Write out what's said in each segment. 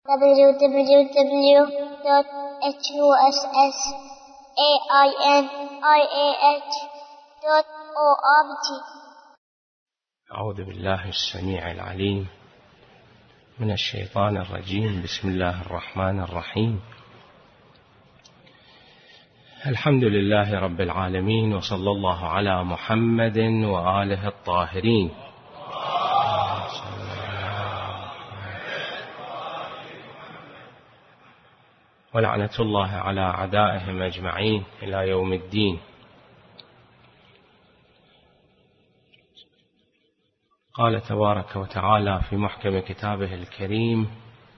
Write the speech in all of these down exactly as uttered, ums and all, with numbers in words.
w w w dot huss ainiah dot org. أعوذ بالله السميع العليم من الشيطان الرجيم. بسم الله الرحمن الرحيم. الحمد لله رب العالمين، وصلى الله على محمد وآله الطاهرين. ولعنة الله على أعدائهم أجمعين إلى يوم الدين. قال تبارك وتعالى في محكم كتابه الكريم: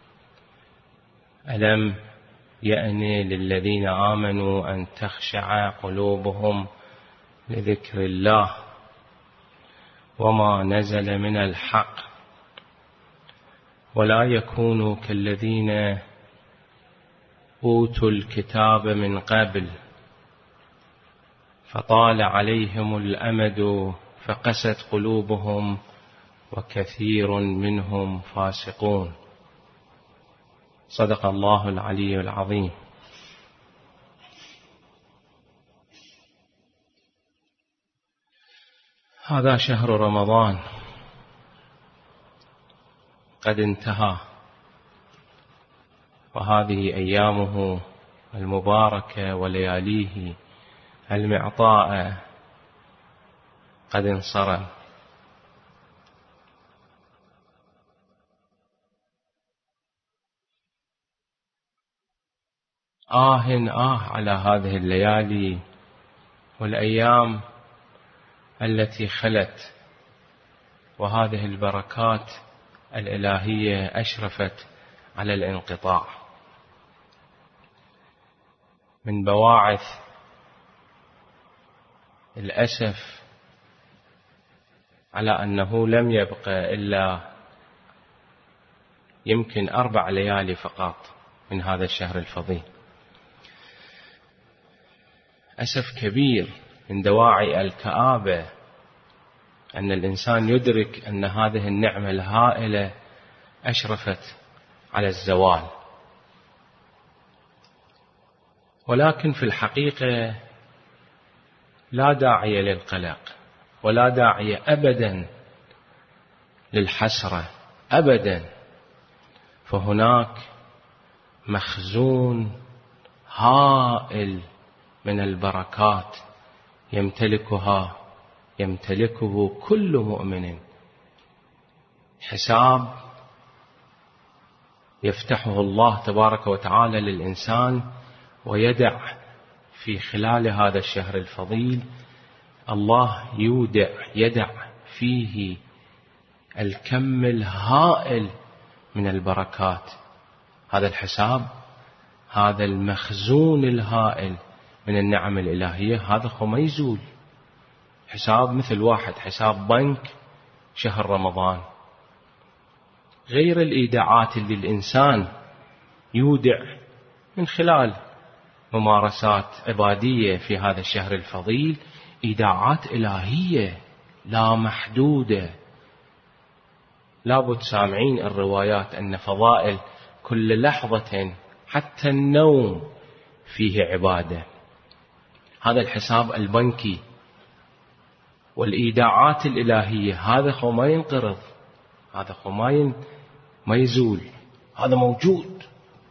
ألم يأن للذين آمنوا أن تخشع قلوبهم لذكر الله وما نزل من الحق ولا يكونوا كالذين أوتوا الكتاب من قبل فطال عليهم الأمد فقست قلوبهم وكثير منهم فاسقون. صدق الله العلي العظيم. هذا شهر رمضان قد انتهى، وهذه أيامه المباركة ولياليه المعطاء قد انصرم. آه آه على هذه الليالي والأيام التي خلت، وهذه البركات الإلهية أشرفت على الانقطاع. من بواعث الأسف على أنه لم يبقى إلا يمكن أربع ليالي فقط من هذا الشهر الفضيل. أسف كبير من دواعي الكآبة أن الإنسان يدرك أن هذه النعمة الهائلة أشرفت على الزوال. ولكن في الحقيقة لا داعي للقلق، ولا داعي أبدا للحسرة أبدا، فهناك مخزون هائل من البركات يمتلكها يمتلكه كل مؤمن. حساب يفتحه الله تبارك وتعالى للإنسان، ويدع في خلال هذا الشهر الفضيل الله يودع يدع فيه الكم الهائل من البركات. هذا الحساب، هذا المخزون الهائل من النعم الإلهية، هذا خو ما يزول. حساب مثل واحد حساب بنك شهر رمضان، غير الإيداعات اللي الإنسان يودع من خلال ممارسات عبادية في هذا الشهر الفضيل، إيداعات إلهية لا محدودة. لابد سامعين الروايات أن فضائل كل لحظة حتى النوم فيه عبادة. هذا الحساب البنكي والإيداعات الإلهية، هذا خو ما ينقرض، هذا خو ما ما يزول، هذا موجود،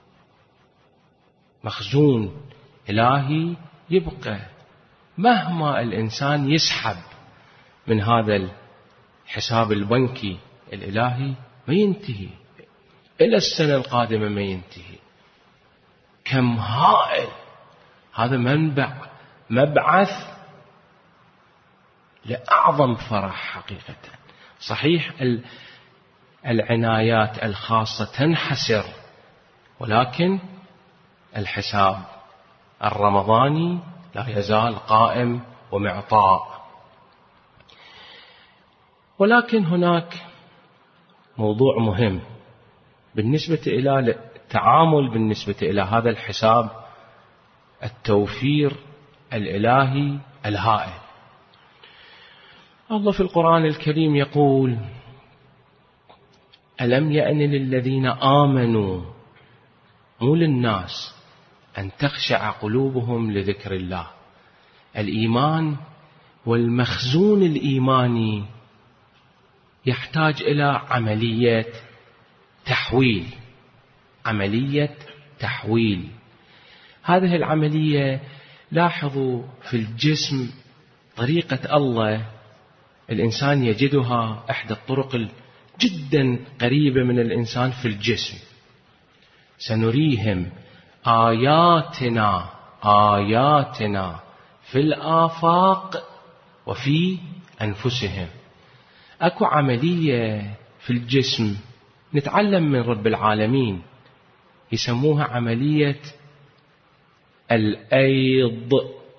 مخزون إلهي يبقى. مهما الإنسان يسحب من هذا الحساب البنكي الإلهي ما ينتهي، إلى السنة القادمة ما ينتهي. كم هائل! هذا منبع مبعث لأعظم فرح حقيقة. صحيح العنايات الخاصة تنحسر، ولكن الحساب الرمضاني لا يزال قائم ومعطاء. ولكن هناك موضوع مهم بالنسبة إلى التعامل بالنسبة إلى هذا الحساب، التوفير الإلهي الهائل. الله في القرآن الكريم يقول: ألم يأن للذين آمنوا مو للناس، أن تخشع قلوبهم لذكر الله. الإيمان والمخزون الإيماني يحتاج إلى عملية تحويل، عملية تحويل. هذه العملية لاحظوا في الجسم طريقة الله الإنسان يجدها إحدى الطرق جدا قريبة من الإنسان في الجسم. سنريهم آياتنا آياتنا في الآفاق وفي أنفسهم. أكو عملية في الجسم نتعلم من رب العالمين يسموها عملية الأيض.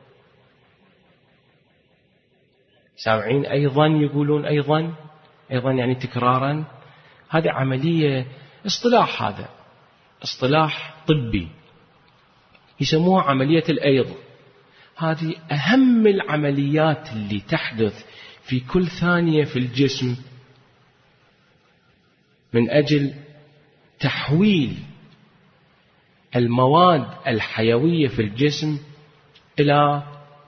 سامعين أيضا يقولون أيضا، أيضا يعني تكرارا. هذه عملية اصطلاح، هذا اصطلاح طبي يسموها عملية الأيض. هذه أهم العمليات اللي تحدث في كل ثانية في الجسم من أجل تحويل المواد الحيوية في الجسم إلى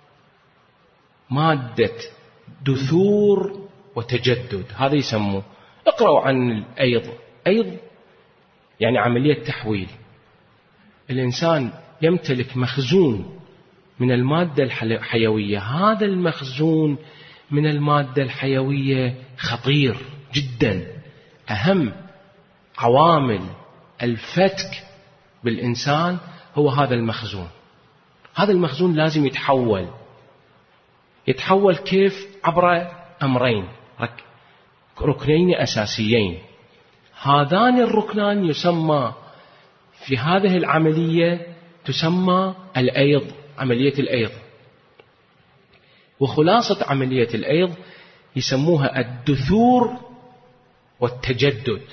مادة دثور وتجدد. هذا يسموه، اقرأوا عن الأيض. أيض يعني عملية تحويل. الإنسان يمتلك مخزون من المادة الحيوية. هذا المخزون من المادة الحيوية خطير جدا. أهم عوامل الفتك بالإنسان هو هذا المخزون. هذا المخزون لازم يتحول. يتحول كيف؟ عبر أمرين، ركنين أساسيين. هذان الركنان يسمى في هذه العملية تسمى الأيض، عملية الأيض. وخلاصة عملية الأيض يسموها الدثور والتجدد،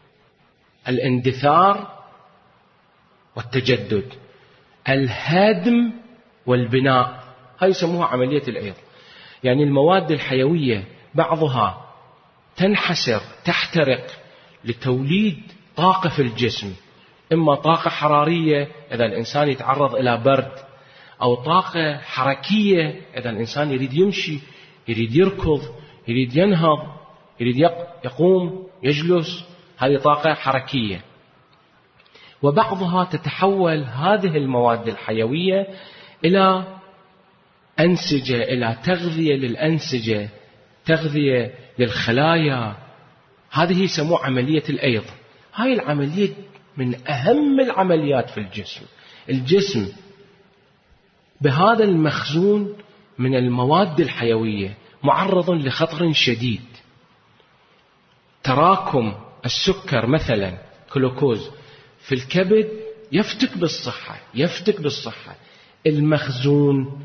الاندثار والتجدد، الهدم والبناء. هاي يسموها عملية الأيض. يعني المواد الحيوية بعضها تنحسر، تحترق لتوليد طاقة في الجسم، إما طاقة حرارية إذا الإنسان يتعرض إلى برد، أو طاقة حركية إذا الإنسان يريد يمشي، يريد يركض، يريد ينهض، يريد يقوم يجلس. هذه طاقة حركية. وبعضها تتحول هذه المواد الحيوية إلى أنسجة، إلى تغذية للأنسجة، تغذية للخلايا. هذه يسموها عملية الأيض. هاي العملية من أهم العمليات في الجسم. الجسم بهذا المخزون من المواد الحيوية معرض لخطر شديد. تراكم السكر مثلا كلوكوز في الكبد يفتك بالصحة، يفتك بالصحة. المخزون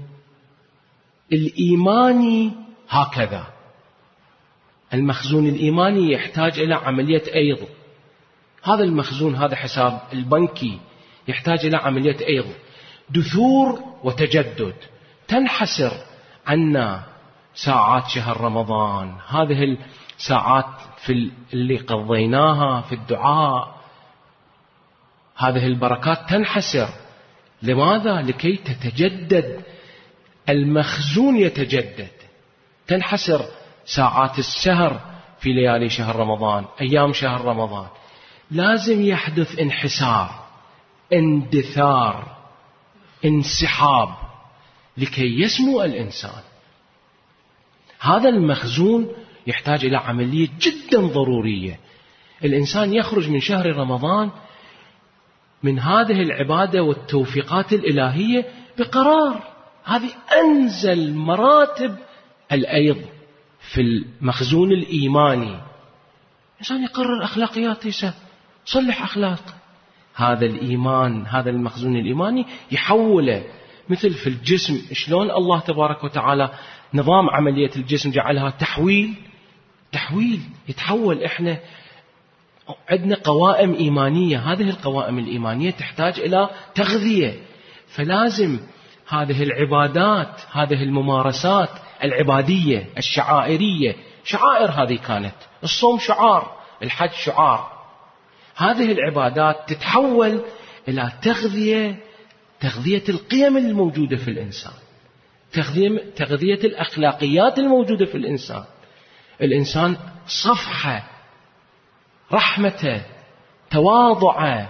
الإيماني هكذا. المخزون الإيماني يحتاج إلى عملية أيض. هذا المخزون، هذا حساب البنكي يحتاج إلى عملية أيض، دثور وتجدد. تنحسر عنا ساعات شهر رمضان، هذه الساعات في اللي قضيناها في الدعاء، هذه البركات تنحسر. لماذا؟ لكي تتجدد المخزون، يتجدد. تنحسر ساعات السهر في ليالي شهر رمضان، أيام شهر رمضان. لازم يحدث انحسار، اندثار، انسحاب لكي يسمو الإنسان. هذا المخزون يحتاج إلى عملية جدا ضرورية. الإنسان يخرج من شهر رمضان من هذه العبادة والتوفيقات الإلهية بقرار. هذه أنزل مراتب الأيض في المخزون الإيماني. الإنسان يقرر أخلاقياته، يصلح أخلاقه. هذا الإيمان، هذا المخزون الإيماني يحوله. مثل في الجسم شلون الله تبارك وتعالى نظام عملية الجسم جعلها تحويل، تحويل يتحول. إحنا عندنا قوائم إيمانية، هذه القوائم الإيمانية تحتاج إلى تغذية. فلازم هذه العبادات، هذه الممارسات العبادية الشعائرية، شعائر هذه كانت، الصوم شعار، الحج شعار، هذه العبادات تتحول إلى تغذية تغذية القيم الموجودة في الإنسان، تغذية, تغذية الأخلاقيات الموجودة في الإنسان. الإنسان صفحة، رحمة، تواضع،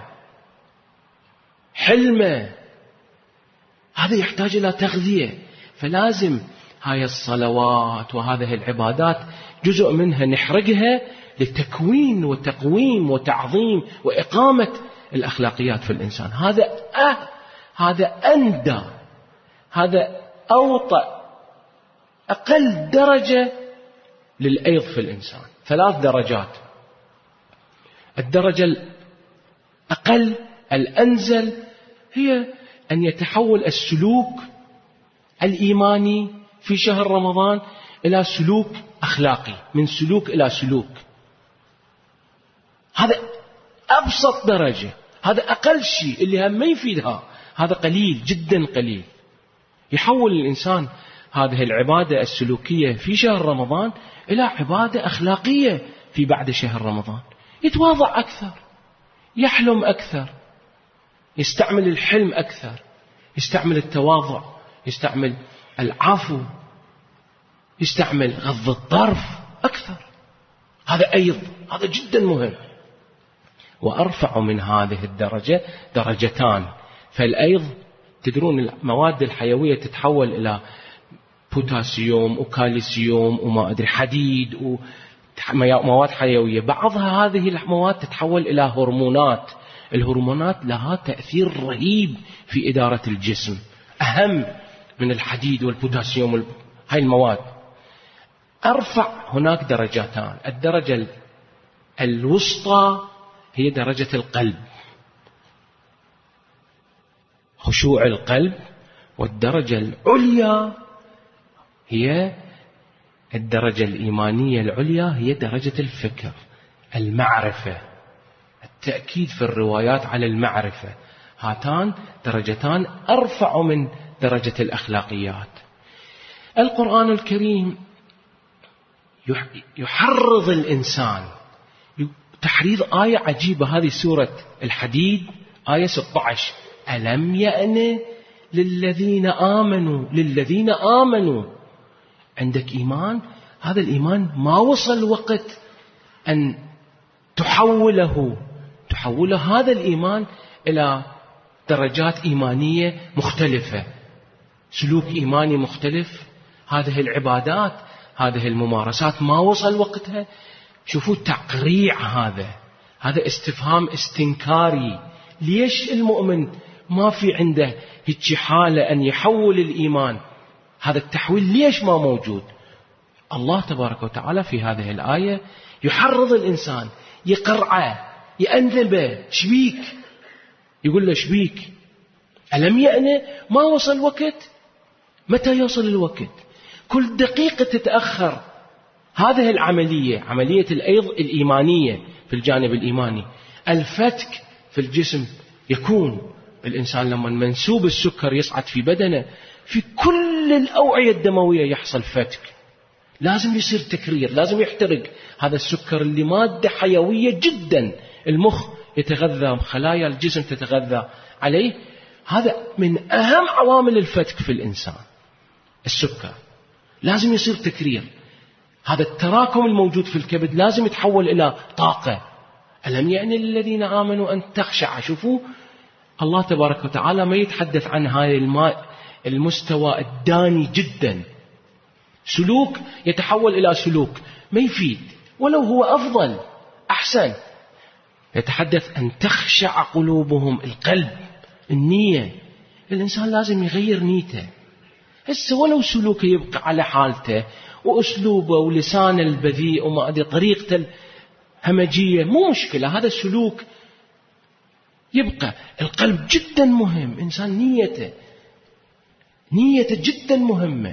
حلمة، هذا يحتاج إلى تغذية. فلازم هاي الصلوات وهذه العبادات جزء منها نحرقها لتكوين وتقويم وتعظيم وإقامة الأخلاقيات في الإنسان. هذا أه هذا أندى، هذا أوطأ، أقل درجة للأيض في الإنسان. ثلاث درجات: الدرجة الأقل الأنزل هي أن يتحول السلوك الإيماني في شهر رمضان إلى سلوك أخلاقي، من سلوك إلى سلوك. هذا أبسط درجة، هذا أقل شيء اللي هم ما يفيدها، هذا قليل جدا قليل. يحول الإنسان هذه العبادة السلوكية في شهر رمضان إلى عبادة أخلاقية في بعد شهر رمضان. يتواضع أكثر، يحلم أكثر، يستعمل الحلم أكثر، يستعمل التواضع، يستعمل العفو، يستعمل غض الطرف أكثر. هذا أيضا هذا جدا مهم. وأرفع من هذه الدرجة درجتان. فالأيض تدرون المواد الحيوية تتحول إلى بوتاسيوم وكالسيوم وما أدري حديد ومواد حيوية. بعضها هذه المواد تتحول إلى هرمونات. الهرمونات لها تأثير رهيب في إدارة الجسم، أهم من الحديد والبوتاسيوم. هاي المواد أرفع. هناك درجتان: الدرجة الوسطى هي درجة القلب، خشوع القلب. والدرجة العليا هي الدرجة الإيمانية العليا، هي درجة الفكر، المعرفة، التأكيد في الروايات على المعرفة. هاتان درجتان أرفع من درجة الأخلاقيات. القرآن الكريم يحرض الإنسان تحريض آية عجيبة. هذه سورة الحديد آية ستة عشر: ألم يأن للذين آمنوا للذين آمنوا عندك إيمان، هذا الإيمان ما وصل وقت أن تحوله تحول هذا الإيمان إلى درجات إيمانية مختلفة، سلوك إيماني مختلف. هذه العبادات، هذه الممارسات ما وصل وقتها. شوفوا التقريع، هذا هذا استفهام استنكاري. ليش المؤمن ما في عنده هيك حالة أن يحول الإيمان؟ هذا التحويل ليش ما موجود؟ الله تبارك وتعالى في هذه الآية يحرض الإنسان، يقرعه، يأنذبه. شبيك؟ يقول له شبيك؟ ألم يأن ما وصل وقت؟ متى يوصل الوقت؟ كل دقيقة تتأخر هذه العملية، عملية الأيض الإيمانية في الجانب الإيماني. الفتك في الجسم يكون الإنسان لما منسوب السكر يصعد في بدنه، في كل الأوعية الدموية يحصل فتك. لازم يصير تكرير، لازم يحترق هذا السكر اللي مادة حيوية جدا. المخ يتغذى، خلايا الجسم تتغذى عليه. هذا من أهم عوامل الفتك في الإنسان، السكر. لازم يصير تكرير. هذا التراكم الموجود في الكبد لازم يتحول إلى طاقة. ألم يعني للذين آمنوا أن تخشع. شوفوا الله تبارك وتعالى ما يتحدث عن هاي الماء المستوى الداني جدا. سلوك يتحول إلى سلوك ما يفيد، ولو هو أفضل أحسن. يتحدث أن تخشع قلوبهم، القلب، النية. الإنسان لازم يغير نيته. هسه ولو سلوكه يبقى على حالته، وأسلوبه ولسانه البذيء وما أدري طريقته الهمجية، مو مشكلة. هذا السلوك يبقى. القلب جدا مهم. إنسان نيته نيته جدا مهمة.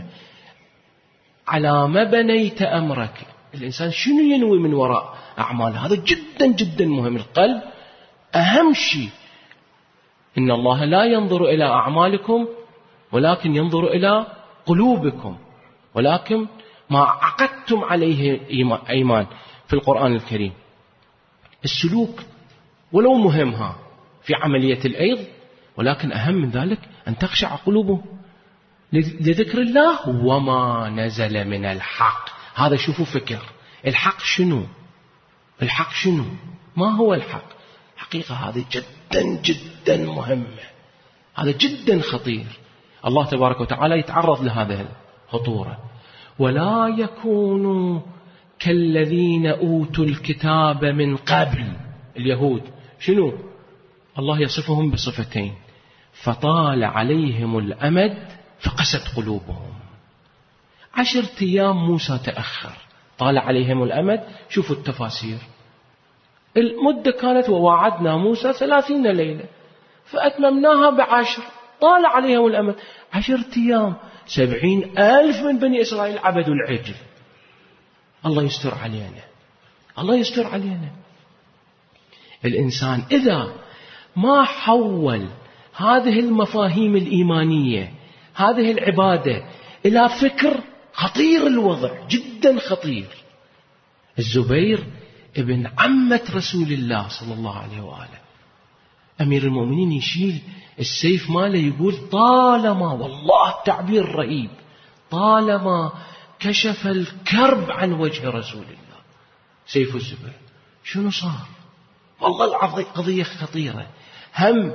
على ما بنيت أمرك، الإنسان شنو ينوي من وراء أعماله، هذا جدا جدا مهم. القلب أهم شيء. إن الله لا ينظر إلى أعمالكم ولكن ينظر إلى قلوبكم، ولكن ما عقدتم عليه إيمان في القرآن الكريم. السلوك ولو مهمها في عملية الأيض، ولكن أهم من ذلك أن تخشع قلوبهم لذكر الله وما نزل من الحق. هذا شوفوا فكر الحق شنو، الحق شنو، ما هو الحق. حقيقة هذه جدا جدا مهمة، هذا جدا خطير. الله تبارك وتعالى يتعرض لهذا الخطورة. ولا يكونوا كالذين أوتوا الكتاب من قبل. اليهود شنو؟ الله يصفهم بصفتين: فطال عليهم الأمد فقست قلوبهم. عشرة أيام موسى تأخر، طال عليهم الأمد. شوفوا التفاسير، المدة كانت ووعدنا موسى ثلاثين ليلة فأتممناها بعشر، طال عليهم الأمد. عشرة أيام سبعين ألف من بني إسرائيل عبدوا العجل. الله يستر علينا، الله يستر علينا. الإنسان إذا ما حول هذه المفاهيم الإيمانية، هذه العبادة، إلى فكر خطير، الوضع جدا خطير. الزبير ابن عمة رسول الله صلى الله عليه وآله، أمير المؤمنين يشيل السيف ماله يقول: طالما، والله تعبير رهيب، طالما كشف الكرب عن وجه رسول الله. سيف الزبير شنو صار؟ والله العظيم قضية خطيرة. هم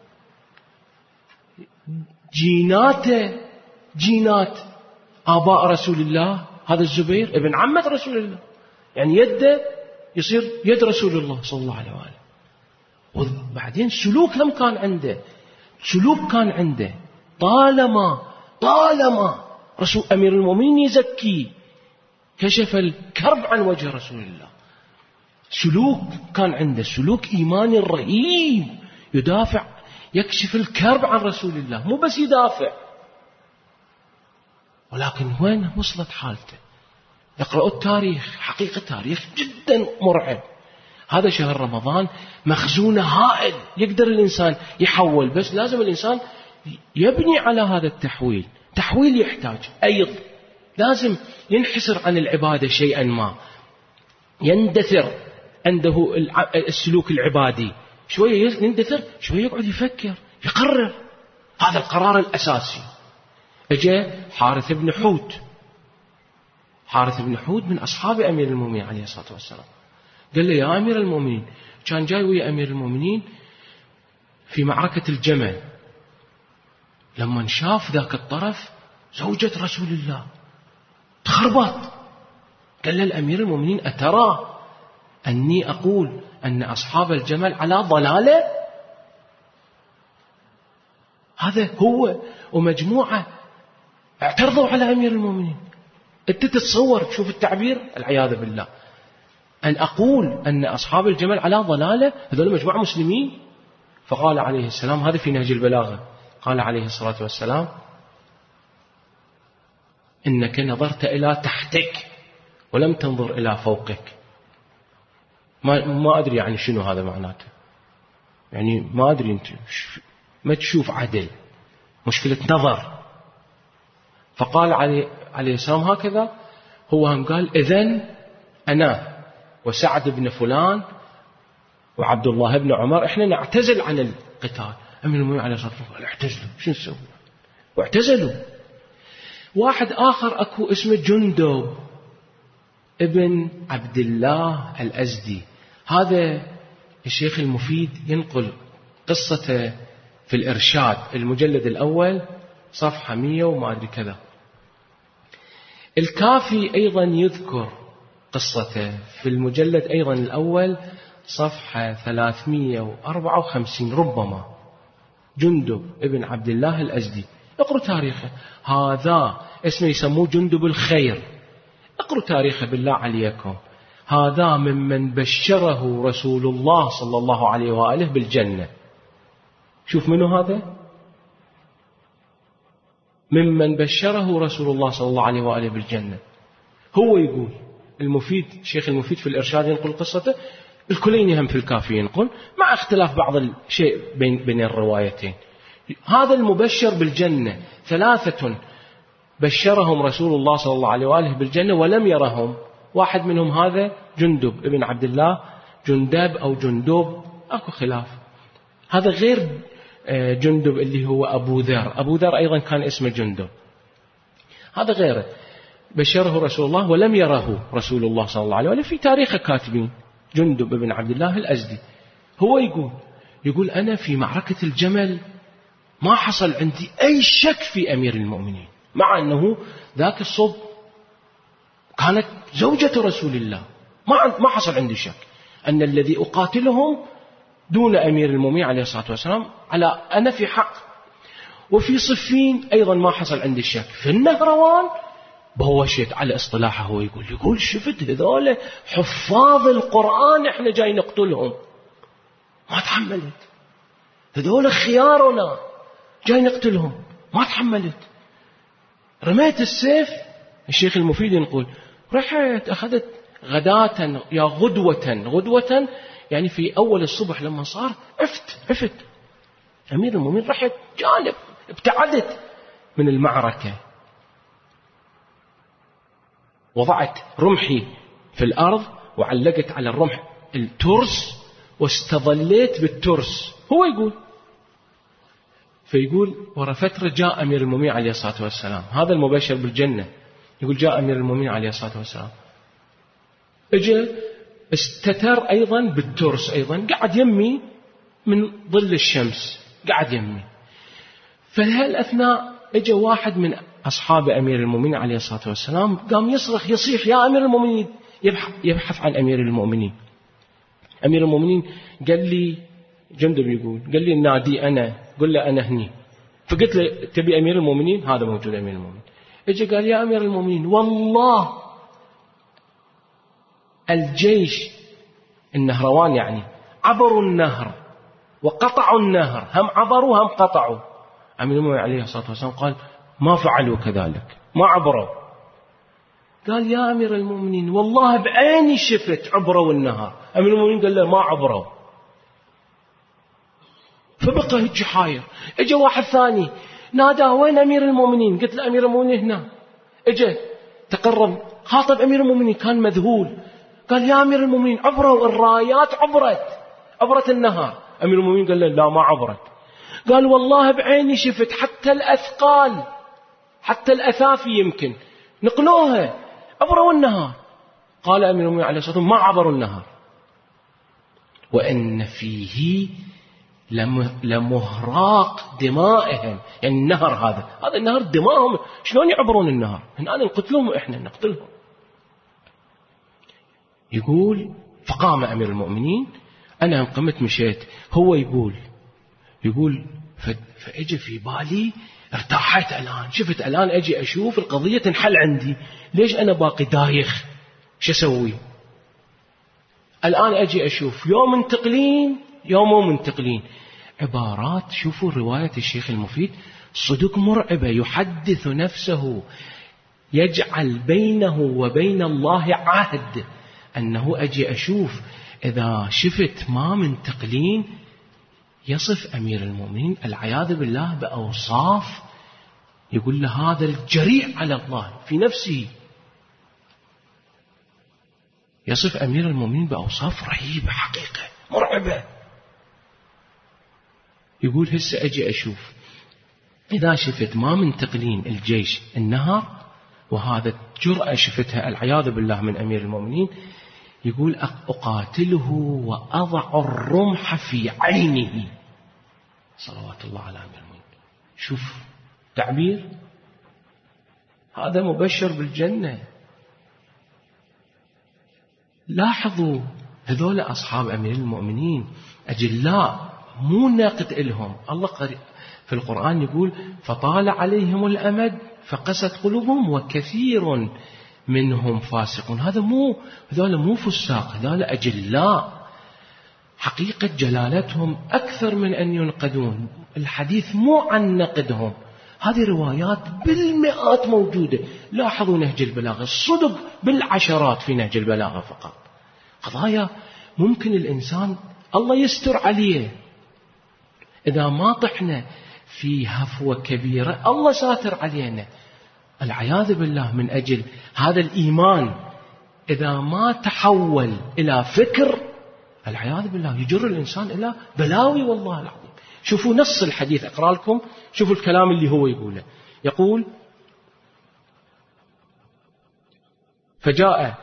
جيناته جينات آباء رسول الله، هذا الزبير ابن عمة رسول الله، يعني يده يصير يد رسول الله صلى الله عليه وآله. وبعدين سلوك هم كان عنده، سلوك كان عنده. طالما طالما رسول أمير المؤمنين يزكي، كشف الكرب عن وجه رسول الله. سلوك كان عنده، سلوك إيماني رهيب، يدافع، يكشف الكرب عن رسول الله، مو بس يدافع. ولكن وين وصلت حالته؟ اقرأوا التاريخ، حقيقة تاريخ جدا مرعب. هذا شهر رمضان مخزون هائل، يقدر الإنسان يحول، بس لازم الإنسان يبني على هذا التحويل. تحويل يحتاج أيضا، لازم ينحسر عن العبادة شيئا ما، يندثر عنده السلوك العبادي، شوية يندثر، شوية يقعد يفكر، يقرر. هذا القرار الأساسي. اجى حارث بن حوت، حارث بن حوت من أصحاب أمير المؤمنين عليه الصلاة والسلام. قال له: يا أمير المؤمنين، كان جاي ويا أمير المؤمنين في معركة الجمل، لما شاف ذاك الطرف زوجة رسول الله تخربط، قال له: الأمير المؤمنين، أترى أني أقول أن أصحاب الجمل على ضلالة؟ هذا هو ومجموعة اعترضوا على أمير المؤمنين. أنت تتصور، تشوف التعبير، العياذ بالله، أن أقول أن أصحاب الجمل على ضلالة، هذول مجموعة مسلمين. فقال عليه السلام، هذا في نهج البلاغة، قال عليه الصلاة والسلام: إنك نظرت إلى تحتك ولم تنظر إلى فوقك. ما ما أدري يعني شنو هذا معناته، يعني ما أدري، أنت ما تشوف عدل، مشكلة نظر. فقال عليه عليه السلام هكذا، هو هم قال: إذن أنا وسعد بن فلان وعبد الله بن عمر إحنا نعتزل عن القتال. أمير المؤمنين عليه الصلاة والسلام قال: اعتزلوا، شو نسوي؟ واعتزلوا. واحد آخر أكو اسمه جندب ابن عبد الله الأزدي، هذا الشيخ المفيد ينقل قصته في الإرشاد المجلد الأول صفحة مية وما أدري كذا. الكافي أيضا يذكر قصته في المجلد أيضا الأول صفحة ثلاثمية وأربعة وخمسين ربما. جندب ابن عبد الله الأزدي، اقروا تاريخه، هذا اسمه يسموه جندب الخير. اقروا تاريخه بالله عليكم. هذا ممن بشره رسول الله صلى الله عليه وآله بالجنة. شوف منو هذا؟ ممن بشره رسول الله صلى الله عليه وآله بالجنة. هو يقول، المفيد، شيخ المفيد في الإرشاد ينقل قصته، الكليني هم في الكافي ينقل، مع اختلاف بعض الشيء بين بين الروايتين. هذا المبشر بالجنة ثلاثة بشرهم رسول الله صلى الله عليه وآله بالجنة ولم يرهم. واحد منهم هذا جندب ابن عبد الله، جندب أو جندوب، أكو خلاف. هذا غير جندب اللي هو أبو ذر. أبو ذر أيضا كان اسمه جندب، هذا غيره. بشره رسول الله ولم يره رسول الله صلى الله عليه وسلم. في تاريخه كاتبين جندب بن عبد الله الأزدي، هو يقول يقول أنا في معركة الجمل ما حصل عندي أي شك في أمير المؤمنين، مع أنه ذاك الصب كانت زوجة رسول الله، ما ما حصل عندي شك أن الذي أقاتلهم دون أمير المؤمنين عليه الصلاة والسلام على أنا في حق. وفي صفين أيضا ما حصل عندي شك. في النهروان بوشت على اصطلاحه، هو يقول يقول شفت هذول حفاظ القرآن احنا جاي نقتلهم، ما تحملت. هذول خيارنا جاي نقتلهم، ما تحملت. رميت السيف. الشيخ المفيد يقول رحت أخذت غداة يا غدوة، غدوة يعني في أول الصبح لما صار عفت عفت أمير المؤمنين، رحت جانب ابتعدت من المعركة، وضعت رمحي في الأرض وعلقت على الرمح الترس واستظليت بالترس. هو يقول فيقول ورا فترة جاء أمير المؤمنين عليه الصلاة والسلام، هذا المبشر بالجنة، يقول جاء أمير المؤمنين عليه الصلاة والسلام، اجى استتر أيضا بالترس، أيضا قاعد يمي من ظل الشمس، قاعد يمي. فهالأثناء اجى واحد من أصحاب أمير المؤمنين عليه الصلاة والسلام، قام يصرخ يصيح يا أمير المؤمنين، يبحث, يبحث عن أمير المؤمنين. أمير المؤمنين قال لي جندب يقول قال لي نادي أنا، قل له أنا هني. فقلت له تبي أمير المؤمنين؟ هذا موجود أمير المؤمنين. اجى قال يا أمير المؤمنين والله الجيش النهروان يعني عبروا النهر وقطعوا النهر، هم عبروا هم قطعوا. أمير المؤمنين عليه الصلاة والسلام قال ما فعلوا كذلك، ما عبروا. قال يا أمير المؤمنين والله بعيني شفت عبروا النهر. أمير المؤمنين قال له ما عبروا. فبقى هيك حاير. اجى واحد ثاني نادى وين أمير المؤمنين؟ قلت له أمير المؤمنين هنا. اجى تقرب خاطب أمير المؤمنين، كان مذهول، قال يا أمير المؤمنين عبروا الرايات، عبرت عبرت النهر. أمير المؤمنين قال له لا ما عبرت. قال والله بعيني شفت حتى الأثقال حتى الأثافي يمكن نقلوها، عبروا النهر. قال أمير المؤمنين عليه الصلاة والسلام ما عبروا النهر، وإن فيه لمهراق دمائهم. يعني النهر هذا هذا النهر دمائهم، شلون يعبرون النهر؟ هنا نقتلهم وإحنا نقتلهم. يقول فقام أمير المؤمنين، أنا قمت مشيت. هو يقول يقول فأجي في بالي ارتاحت الآن، شفت الآن أجي أشوف القضية تنحل عندي، ليش أنا باقي دايخ؟ شو أسوي الآن؟ أجي أشوف يوم منتقلين يوم مو منتقلين. عبارات، شوفوا رواية الشيخ المفيد صدق مرعبة، يحدث نفسه يجعل بينه وبين الله عهد أنه أجي أشوف إذا شفت ما منتقلين. يصف أمير المؤمنين العياذ بالله بأوصاف، يقول له هذا الجريء على الله في نفسه. يصف أمير المؤمنين بأوصاف رهيبة حقيقة مرعبة. يقول هسه أجي أشوف إذا شفت ما منتقلين الجيش النهر، وهذا جرأة شفتها العياذ بالله من أمير المؤمنين، يقول أقاتله وأضع الرمح في عينه صلوات الله على أمير المؤمنين. شوف تعبير، هذا مبشر بالجنة. لاحظوا هذول أصحاب أمير المؤمنين أجلاء، مو ناقد إلهم. الله في القرآن يقول فطال عليهم الأمد فقست قلوبهم وكثير منهم فاسقون. هذا مو هذول مو فساق، هذول أجلاء حقيقة جلالتهم أكثر من أن ينقدون. الحديث مو عن نقدهم، هذه روايات بالمئات موجودة. لاحظوا نهج البلاغة الصدق بالعشرات في نهج البلاغة فقط. قضايا ممكن الإنسان الله يستر عليه إذا ما طحنا في هفوة كبيرة، الله ساتر علينا العياذ بالله. من أجل هذا الإيمان إذا ما تحول إلى فكر، العياذ بالله يجر الإنسان إلى بلاوي والله العظيم. شوفوا نص الحديث، أقرأ لكم، شوفوا الكلام اللي هو يقوله. يقول: فجاء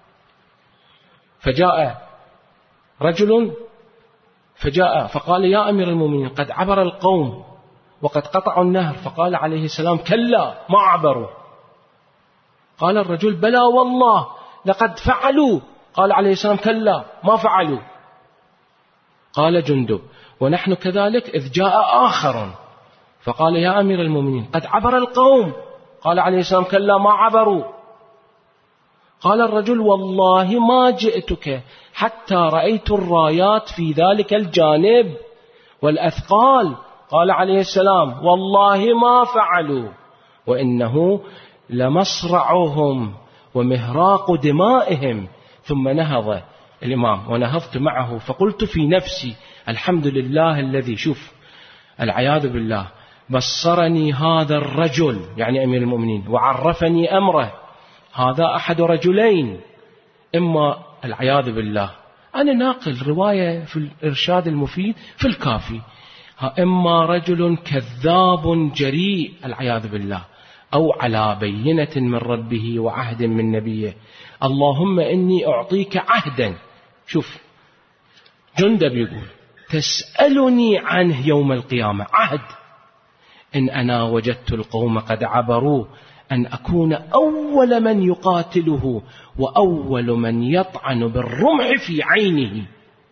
فجاء رجل فجاء فقال: يا أمير المؤمنين، قد عبر القوم وقد قطعوا النهر. فقال عليه السلام: كلا، ما عبروا. قال الرجل: بلى والله لقد فعلوا. قال عليه السلام: كلا، ما فعلوا. قال جندب: ونحن كذلك، إذ جاء آخر فقال: يا أمير المؤمنين، قد عبر القوم. قال عليه السلام: كلا، ما عبروا. قال الرجل: والله ما جئتك حتى رأيت الرايات في ذلك الجانب والأثقال. قال عليه السلام: والله ما فعلوا، وإنه لمصرعهم ومهراق دمائهم. ثم نهض الإمام ونهضت معه فقلت في نفسي: الحمد لله الذي، شوف العياذ بالله، بصرني هذا الرجل، يعني أمير المؤمنين، وعرفني أمره. هذا أحد رجلين، إما العياذ بالله، أنا ناقل رواية في الإرشاد المفيد في الكافي، إما رجل كذاب جريء العياذ بالله، أو على بينة من ربه وعهد من نبيه. اللهم إني أعطيك عهدا. شوف جندب يقول: تسألني عنه يوم القيامة، عهد، إن أنا وجدت القوم قد عبروا أن أكون أول من يقاتله وأول من يطعن بالرمح في عينه،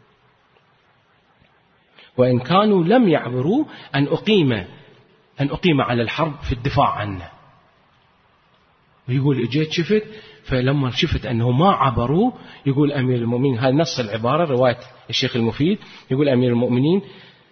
وإن كانوا لم يعبروا أن أقيم أن أقيم على الحرب في الدفاع عنه. ويقول: إجيت شفت، فلما شفت أنه ما عبروا، يقول أمير المؤمنين، هذا نص العبارة رواية الشيخ المفيد، يقول أمير المؤمنين: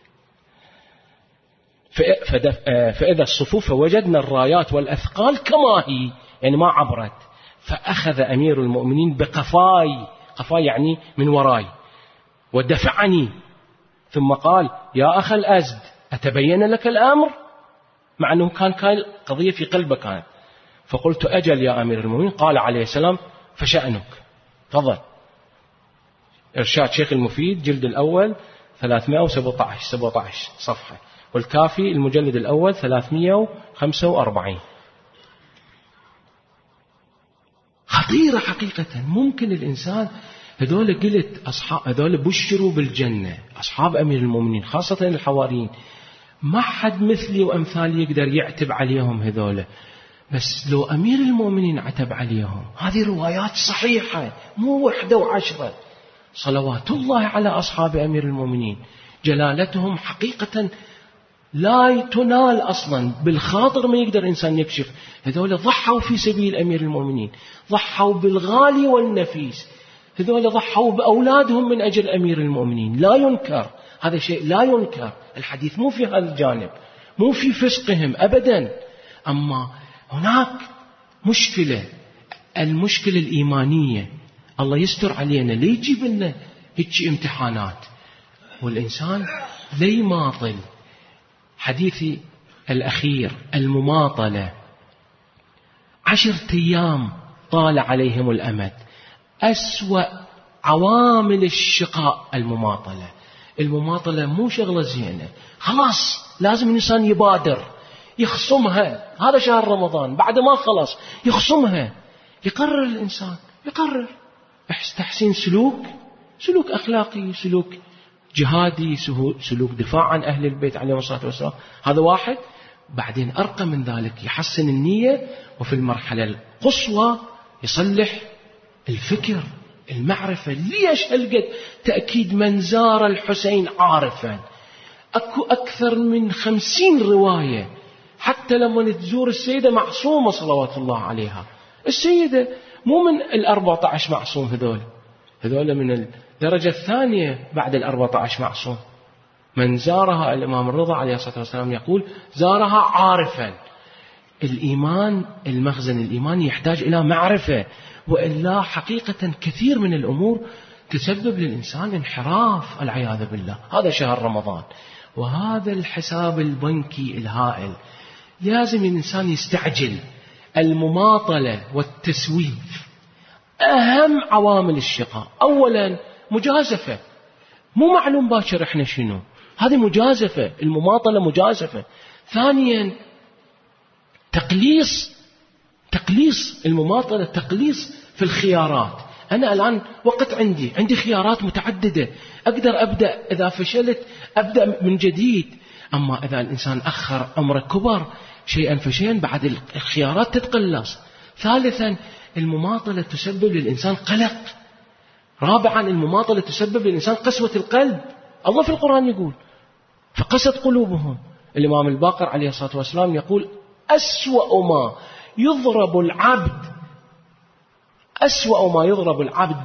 فإذا الصفوف وجدنا الرايات والأثقال كما هي، يعني ما عبرت. فأخذ أمير المؤمنين بقفاي، قفاي يعني من وراي، ودفعني، ثم قال: يا أخ الأزد، أتبين لك الأمر؟ مع أنه كان كان قضية في قلبه كانت. فقلت: أجل يا أمير المؤمنين. قال عليه السلام: فشأنك، تفضل. إرشاد شيخ المفيد جلد الأول ثلاثمائة وسبعة عشر صفحة، والكافي المجلد الأول ثلاثمائة وخمسة وأربعين. خطيرة حقيقة. ممكن الإنسان، هذول قلت أصحاب، هذول بشروا بالجنة، أصحاب أمير المؤمنين خاصة الحواريين، ما حد مثلي وأمثالي يقدر يعتب عليهم هذول. بس لو أمير المؤمنين عتب عليهم، هذه روايات صحيحة مو وحدة وعشرة، صلوات الله على أصحاب أمير المؤمنين، جلالتهم حقيقة لا تنال أصلا بالخاطر، ما يقدر إنسان يكشف. هذول ضحوا في سبيل أمير المؤمنين، ضحوا بالغالي والنفيس، هذول ضحوا بأولادهم من أجل أمير المؤمنين، لا ينكر، هذا شيء لا ينكر. الحديث مو في هذا الجانب، مو في فسقهم أبدا. أما هناك مشكلة، المشكلة الإيمانية. الله يستر علينا، ليه يجيب لنا هيك امتحانات والإنسان ليه ماطل. حديثي الأخير المماطلة، عشرة أيام طال عليهم الأمد. أسوأ عوامل الشقاء المماطلة. المماطلة مو شغلة زينة، خلاص لازم الإنسان يبادر يخصمها. هذا شهر رمضان، بعد ما خلص يخصمها، يقرر الإنسان، يقرر تحسين سلوك، سلوك أخلاقي، سلوك جهادي، سلوك دفاع عن أهل البيت عليهم الصلاة والسلام. هذا واحد. بعدين أرقى من ذلك يحسن النية، وفي المرحلة القصوى يصلح الفكر، المعرفة. ليش هالقد تأكيد من زار الحسين عارفا؟ أكو أكثر من خمسين رواية، حتى لما تزور السيدة معصومة صلوات الله عليها. السيدة مو من الأربعة عشر معصوم، هذول هذول من الدرجة الثانية بعد الأربعة عشر معصوم. من زارها، الإمام الرضا عليه الصلاة والسلام يقول: زارها عارفا. الإيمان، المخزن الإيماني يحتاج إلى معرفة، وإلا حقيقة كثير من الأمور تسبب للإنسان انحراف العياذ بالله. هذا شهر رمضان، وهذا الحساب البنكي الهائل لازم الإنسان يستعجل. المماطلة والتسويف أهم عوامل الشقاء. أولا مجازفة، مو معلوم باكر إحنا شنو. هذه مجازفة، المماطلة مجازفة. ثانيا تقليص، تقليص المماطلة تقليص في الخيارات. أنا الآن وقت عندي عندي خيارات متعددة، أقدر أبدأ، إذا فشلت أبدأ من جديد. أما إذا الإنسان أخر أمره كبر شيئا فشيئا بعد الخيارات تتقلص. ثالثا المماطلة تسبب للإنسان قلق. رابعا المماطلة تسبب للإنسان قسوة القلب. الله في القرآن يقول فقست قلوبهم. الإمام الباقر عليه الصلاة والسلام يقول أسوأ ما يضرب العبد، أسوأ ما يضرب العبد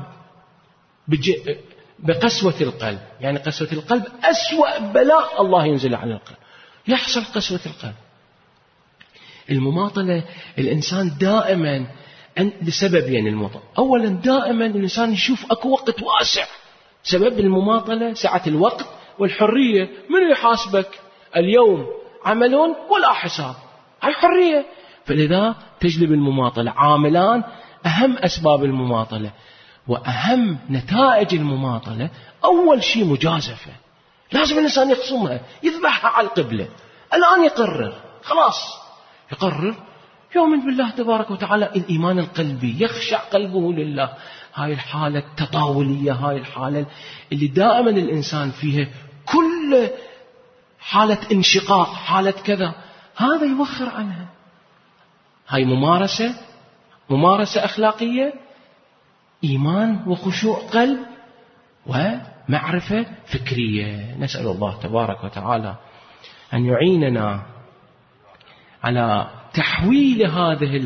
بقسوة القلب. يعني قسوة القلب أسوأ بلاء الله ينزل على القلب، يحصل قسوة القلب. المماطلة الإنسان دائما لسببين يعني المماطلة. أولا دائما الإنسان يشوف أكو وقت واسع. سبب المماطلة سعة الوقت والحرية. من يحاسبك اليوم عملون ولا حساب، هاي حرية. فلذا تجلب المماطلة. عاملان أهم أسباب المماطلة وأهم نتائج المماطلة. أول شيء مجازفة، لازم الإنسان يخصمها، يذبحها على القبلة. الآن يقرر، خلاص يقرر يؤمن بالله تبارك وتعالى، الإيمان القلبي، يخشع قلبه لله. هاي الحالة التطاولية، هاي الحالة اللي دائما الإنسان فيها كل حالة انشقاق، حالة كذا، هذا يوخر عنها. هاي ممارسة، ممارسة أخلاقية، إيمان وخشوع قلب ومعرفة فكرية. نسأل الله تبارك وتعالى أن يعيننا على تحويل هذه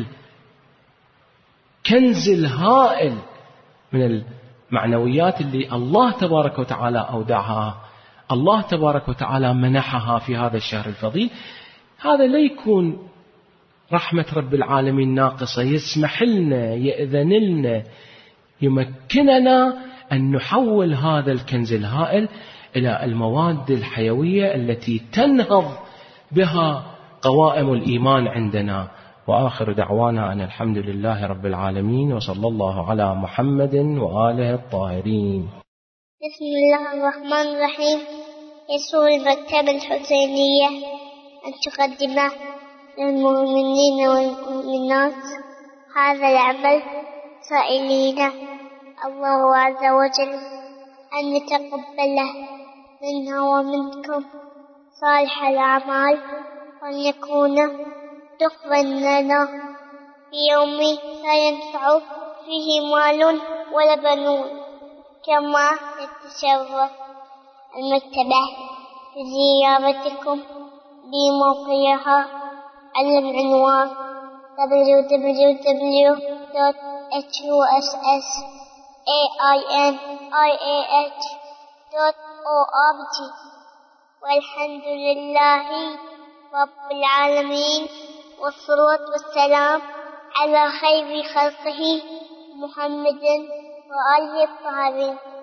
الكنز الهائل من المعنويات اللي الله تبارك وتعالى أودعها، الله تبارك وتعالى منحها في هذا الشهر الفضيل. هذا لا يكون رحمة رب العالمين ناقصة، يسمح لنا، يأذن لنا، يمكننا أن نحول هذا الكنز الهائل إلى المواد الحيوية التي تنهض بها قوائم الإيمان عندنا. وآخر دعوانا أن الحمد لله رب العالمين، وصلى الله على محمد وآله الطاهرين. بسم الله الرحمن الرحيم. يسر المكتبة الحسينية أن تقدم للمؤمنين والمؤمنات هذا العمل، سائلين الله عز وجل أن يتقبله منا ومنكم صالح الأعمال، وأن يكون دخلا لنا في يوم لا ينفع فيه مال ولا بنون. كما يتشرف المكتبة بزيارتكم بموقعها على العنوان دبليو دبليو دبليو دوت إتش يو إس إس إيه آي إن آي إيه إتش دوت أو آر جي. والحمد لله رب العالمين، والصلاة والسلام على خير خلقه محمد وآله الطاهرين.